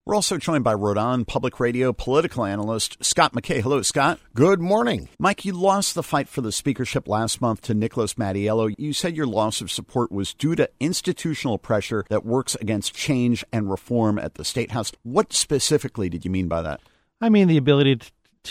We're also joined by Rhode Island Public Radio political analyst Scott McKay. Hello, Scott. Good morning. Mike, you lost the fight for the speakership last month to Nicholas Mattiello. You said your loss of support was due to institutional pressure that works against change and reform at the State House. What specifically did you mean by that? I mean the ability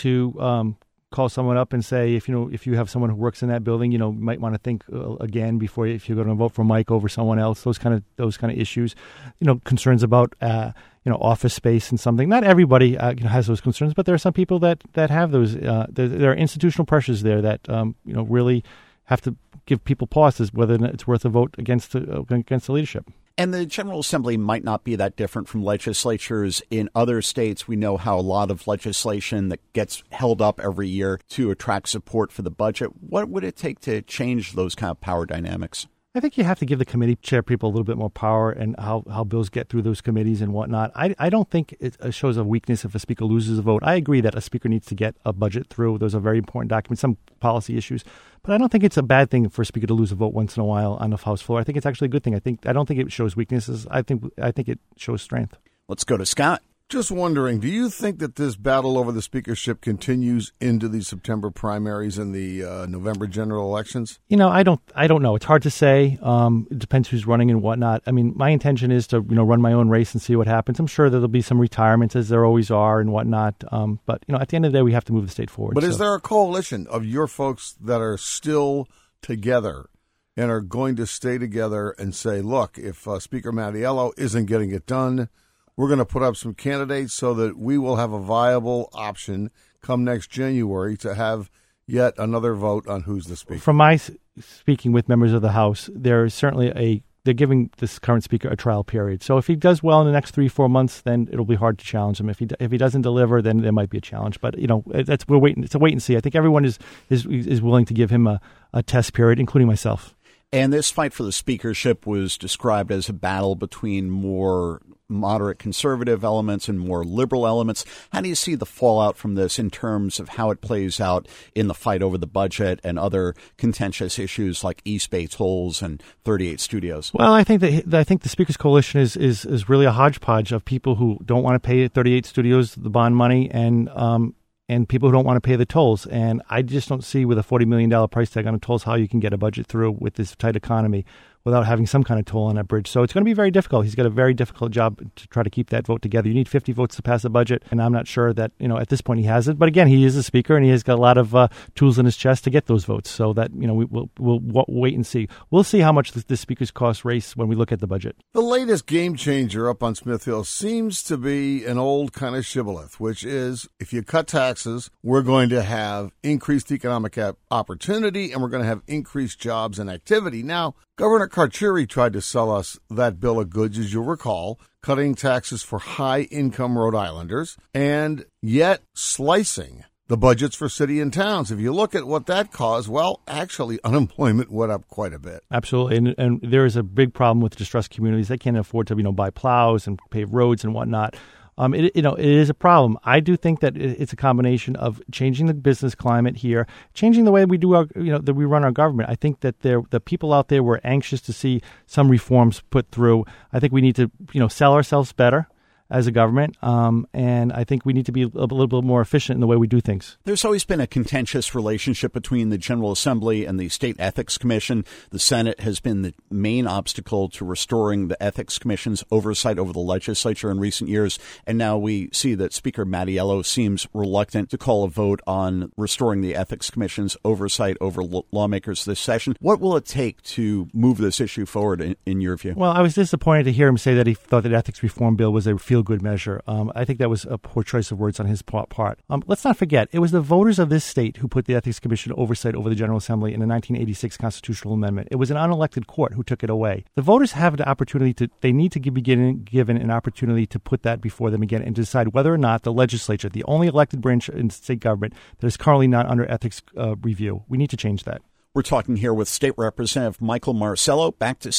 to call someone up and say, if you have someone who works in that building, you might want to think again before if you're going to vote for Mike over someone else. Those kind of issues, concerns about office space and something. Not everybody has those concerns, but there are some people that have those. There are institutional pressures there that really have to give people pause as whether it's worth a vote against the leadership. And the General Assembly might not be that different from legislatures in other states. We know how a lot of legislation that gets held up every year to attract support for the budget. What would it take to change those kind of power dynamics? I think you have to give the committee chair people a little bit more power and how bills get through those committees and whatnot. I don't think it shows a weakness if a speaker loses a vote. I agree that a speaker needs to get a budget through. Those are very important documents, some policy issues. But I don't think it's a bad thing for a speaker to lose a vote once in a while on the House floor. I think it's actually a good thing. I don't think it shows weaknesses. I think it shows strength. Let's go to Scott. Just wondering, do you think that this battle over the speakership continues into the September primaries and the November general elections? I don't know. It's hard to say. It depends who's running and whatnot. I mean, my intention is to run my own race and see what happens. I'm sure there'll be some retirements, as there always are, and whatnot. But at the end of the day, we have to move the state forward. But is there a coalition of your folks that are still together and are going to stay together and say, look, if Speaker Mattiello isn't getting it done, we're going to put up some candidates so that we will have a viable option come next January to have yet another vote on who's the speaker? From my speaking with members of the House, there is certainly they're giving this current speaker a trial period. So if he does well in the next 3-4 months, then it'll be hard to challenge him. If he doesn't deliver, then there might be a challenge. But we're waiting. It's a wait and see. I think everyone is willing to give him a test period, including myself. And this fight for the speakership was described as a battle between more moderate conservative elements and more liberal elements. How do you see the fallout from this in terms of how it plays out in the fight over the budget and other contentious issues like East Bay tolls and 38 studios? Well, I think the Speakers Coalition is really a hodgepodge of people who don't want to pay 38 studios the bond money and people who don't want to pay the tolls. And I just don't see with a $40 million price tag on the tolls how you can get a budget through with this tight economy without having some kind of toll on that bridge. So it's going to be very difficult. He's got a very difficult job to try to keep that vote together. You need 50 votes to pass a budget, and I'm not sure that, at this point he has it. But again, he is a speaker, and he has got a lot of tools in his chest to get those votes. So that, we'll wait and see. We'll see how much the speaker's cost race when we look at the budget. The latest game changer up on Smith Hill seems to be an old kind of shibboleth, which is if you cut taxes, we're going to have increased economic opportunity, and we're going to have increased jobs and activity. Now, Governor Carcieri tried to sell us that bill of goods, as you'll recall, cutting taxes for high-income Rhode Islanders and yet slicing the budgets for city and towns. If you look at what that caused, well, actually, unemployment went up quite a bit. Absolutely, and there is a big problem with distressed communities. They can't afford to, buy plows and pave roads and whatnot. It is a problem. I do think that it's a combination of changing the business climate here, changing the way we do that we run our government. I think that the people out there were anxious to see some reforms put through. I think we need to, sell ourselves better as a government, and I think we need to be a little bit more efficient in the way we do things. There's always been a contentious relationship between the General Assembly and the State Ethics Commission. The Senate has been the main obstacle to restoring the Ethics Commission's oversight over the legislature in recent years, and now we see that Speaker Mattiello seems reluctant to call a vote on restoring the Ethics Commission's oversight over lawmakers this session. What will it take to move this issue forward, in your view? Well, I was disappointed to hear him say that he thought that ethics reform bill was a feel-good measure. I think that was a poor choice of words on his part. Let's not forget, it was the voters of this state who put the Ethics Commission oversight over the General Assembly in the 1986 constitutional amendment. It was an unelected court who took it away. The voters have the opportunity they need to be given an opportunity to put that before them again and decide whether or not the legislature, the only elected branch in state government that is currently not under ethics review, we need to change that. We're talking here with State Representative Michael Marcello. Back to Scott.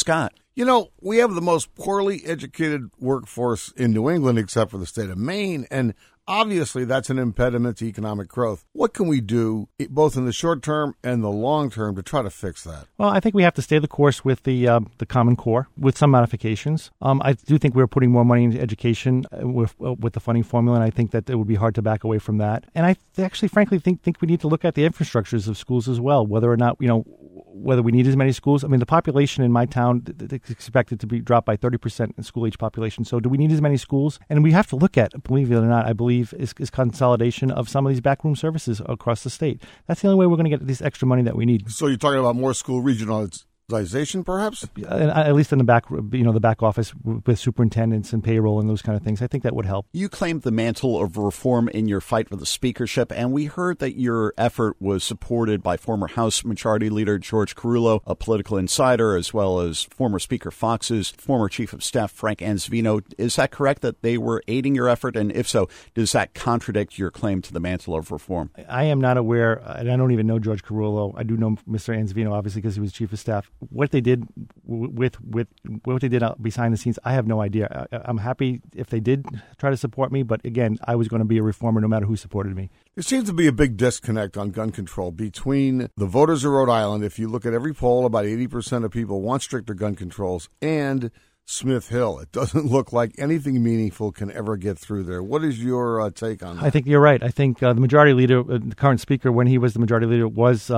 You know, we have the most poorly educated workforce in New England, except for the state of Maine, and obviously that's an impediment to economic growth. What can we do, both in the short term and the long term, to try to fix that? Well, I think we have to stay the course with the Common Core, with some modifications. I do think we're putting more money into education with the funding formula, and I think that it would be hard to back away from that. And I actually, frankly, think we need to look at the infrastructures of schools as well, whether or not, whether we need as many schools. I mean, the population in my town is expected to be dropped by 30% in school-age population. So do we need as many schools? And we have to look at, believe it or not, I believe, is consolidation of some of these backroom services across the state. That's the only way we're going to get this extra money that we need. So you're talking about more school regionalization, perhaps? At least in the back, the back office with superintendents and payroll and those kind of things. I think that would help. You claimed the mantle of reform in your fight for the speakership, and we heard that your effort was supported by former House Majority Leader George Carullo, a political insider, as well as former Speaker Fox's former Chief of Staff Frank Ansvino. Is that correct that they were aiding your effort? And if so, does that contradict your claim to the mantle of reform? I am not aware, and I don't even know George Carullo. I do know Mr. Ansvino, obviously, because he was Chief of Staff. What they did with what they did behind the scenes, I have no idea. I'm happy if they did try to support me, but again, I was going to be a reformer no matter who supported me. There seems to be a big disconnect on gun control between the voters of Rhode Island. If you look at every poll, about 80% of people want stricter gun controls, and Smith Hill. It doesn't look like anything meaningful can ever get through there. What is your take on that? I think you're right. I think the majority leader, the current speaker, when he was the majority leader, was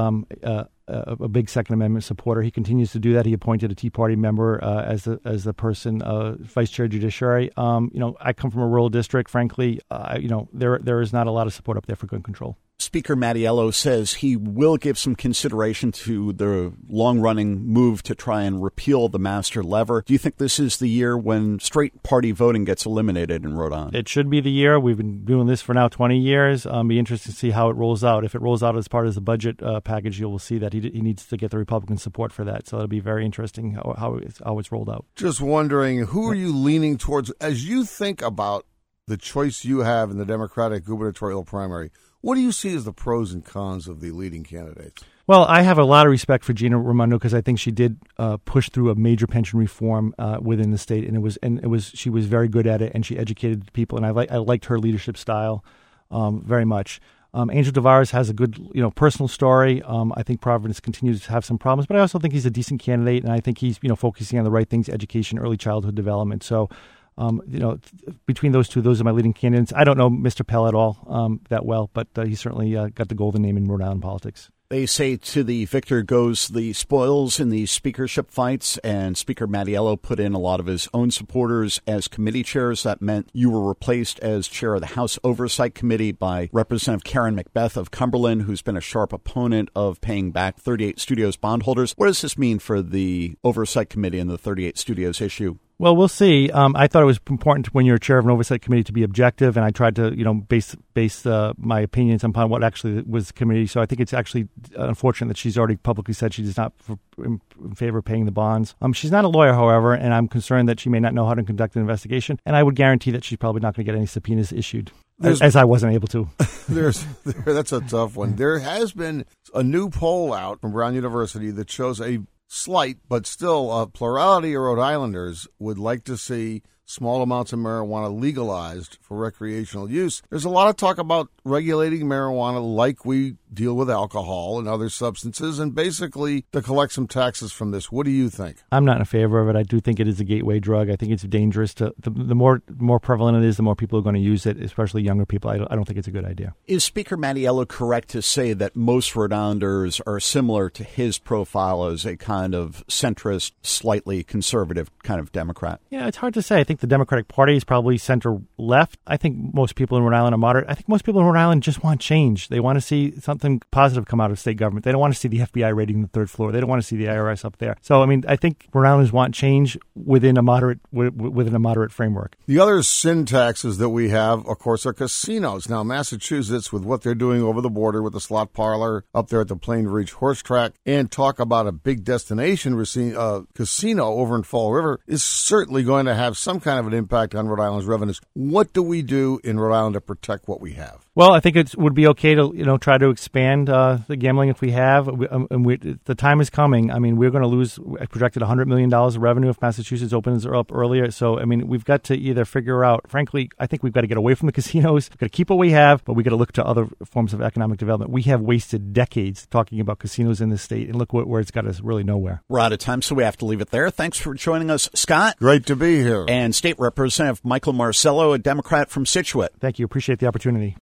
a big Second Amendment supporter. He continues to do that. He appointed a Tea Party member as the person, vice chair judiciary. I come from a rural district. Frankly, there is not a lot of support up there for gun control. Speaker Mattiello says he will give some consideration to the long-running move to try and repeal the master lever. Do you think this is the year when straight party voting gets eliminated in Rhode Island? It should be the year. We've been doing this for now 20 years. Be interested to see how it rolls out. If it rolls out as part of the budget package, you will see that he needs to get the Republican support for that. So it'll be very interesting how it's rolled out. Just wondering, who are you leaning towards as you think about the choice you have in the Democratic gubernatorial primary? What do you see as the pros and cons of the leading candidates? Well, I have a lot of respect for Gina Raimondo because I think she did push through a major pension reform within the state, and she was very good at it, and she educated people, and I liked her leadership style very much. Angel Tavares has a good, personal story. I think Providence continues to have some problems, but I also think he's a decent candidate, and I think he's, focusing on the right things: education, early childhood development. So. Between those two, those are my leading candidates. I don't know Mr. Pell at all that well, but he certainly got the golden name in Rhode Island politics. They say to the victor goes the spoils in the speakership fights, and Speaker Mattiello put in a lot of his own supporters as committee chairs. That meant you were replaced as chair of the House Oversight Committee by Representative Karen McBeth of Cumberland, who's been a sharp opponent of paying back 38 Studios bondholders. What does this mean for the Oversight Committee and the 38 Studios issue? Well, we'll see. I thought it was important when you're chair of an oversight committee to be objective, and I tried to, base my opinions upon what actually was the committee. So I think it's actually unfortunate that she's already publicly said she's not in favor of paying the bonds. She's not a lawyer, however, and I'm concerned that she may not know how to conduct an investigation. And I would guarantee that she's probably not going to get any subpoenas issued, as I wasn't able to. That's a tough one. There has been a new poll out from Brown University that shows a slight, but still a plurality of Rhode Islanders would like to see small amounts of marijuana legalized for recreational use. There's a lot of talk about regulating marijuana like we deal with alcohol and other substances, and basically to collect some taxes from this. What do you think? I'm not in favor of it. I do think it is a gateway drug. I think it's dangerous. The more prevalent it is, the more people are going to use it, especially younger people. I don't think it's a good idea. Is Speaker Mattiello correct to say that most Rhode Islanders are similar to his profile as a kind of centrist, slightly conservative kind of Democrat? Yeah, it's hard to say. I think the Democratic Party is probably center-left. I think most people in Rhode Island are moderate. I think most people in Rhode Island just want change. They want to see something positive come out of state government. They don't want to see the FBI raiding the third floor. They don't want to see the IRS up there. So, I think Rhode Islanders want change within a moderate framework. The other sin taxes that we have, of course, are casinos. Now, Massachusetts, with what they're doing over the border with the slot parlor up there at the Plain Ridge Horse Track, and talk about a big destination casino over in Fall River, is certainly going to have some kind of an impact on Rhode Island's revenues. What do we do in Rhode Island to protect what we have? Well, I think it would be okay to try to expand the gambling if we have. The time is coming. I mean, we're going to lose projected $100 million of revenue if Massachusetts opens up earlier. So, I mean, we've got to either figure out, frankly, I think we've got to get away from the casinos. We've got to keep what we have, but we've got to look to other forms of economic development. We have wasted decades talking about casinos in this state, and look where it's got us really nowhere. We're out of time, so we have to leave it there. Thanks for joining us, Scott. Great to be here. And State Representative Michael Marcello, a Democrat from Scituate. Thank you. Appreciate the opportunity.